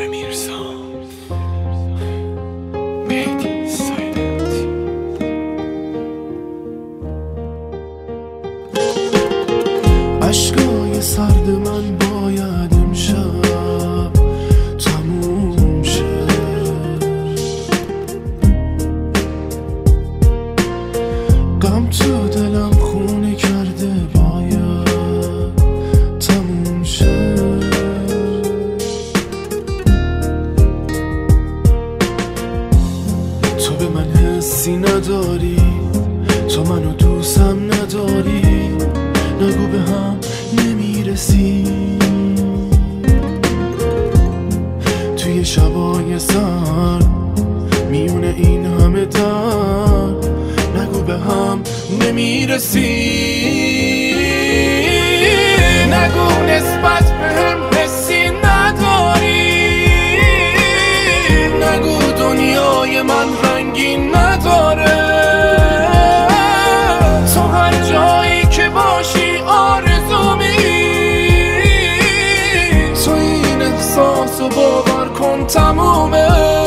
عشقای سرد من باید امشب تموم شه. غم تو دلم خونه کرده باید تموم شه. تو به من حسی نداری، تو منو دوستم نداری، نگو به هم نمیرسی. توی شبای سر میون این همه در، نگو به هم نمیرسی. نگو نسبت به هم حسی نداری، نگو دنیای من رنگین نداره. تو هر جایی که باشی تو این احساس رو باور کن تمومه.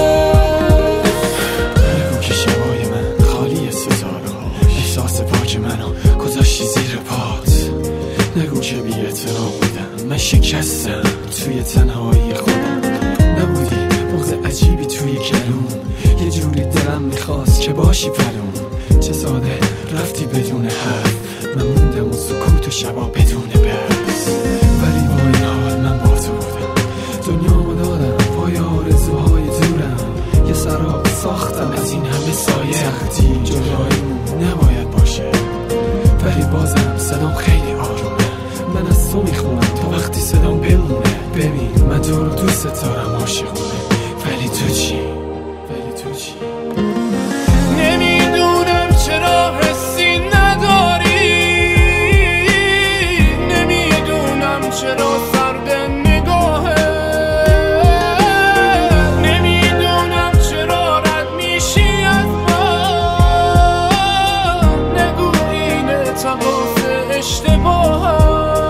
نگو که شبای من خالی ستاره ها، احساس پاک منو گذاشتی زیر پات. نگو که بی اعتنا بودم، من شکستم توی تنهایی خودم. نبودی بغض عجیبی توی گلوم، یه جوری دلم میخواست که باشی پرون. چه ساده رفتی بدون حرف، من موندم و سکوت و شبا بدون بحث. ولی با این حال من با تو بودم، دنیامو دادم پای آرزوهای دورم. یه سراب ساختم از این همه سایه، سختی جداییمون نباید باشه. ولی بازم صدام خیلی آرومه، من از تو میخونم تا وقتی صدام بمونه. ببین من تو رو دوست دارم، عاشقونه. ولی تو چی؟ نمیدونم چرا حسی نداری، نمیدونم چرا سرد نگاهه، نمیدونم چرا رد میشی از من. نگو این اتفاق اشتباهه.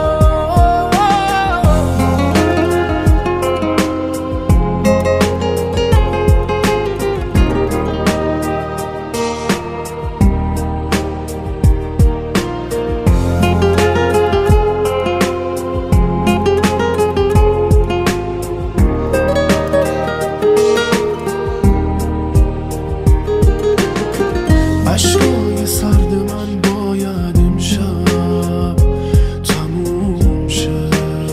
عشقای سرد من باید امشب تموم شه.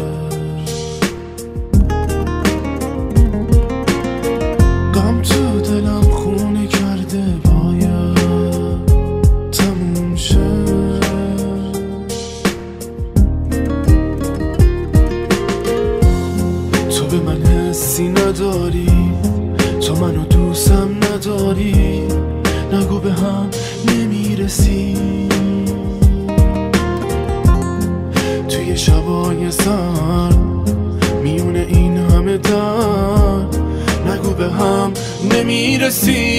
غم تو دلم خونه کرده باید تموم شه. تو به من حسی نداری، تو منو دوستم نداری، نگو به هم نمیرسی. توی شبای سر میون این همه در، نگو به هم نمیرسی.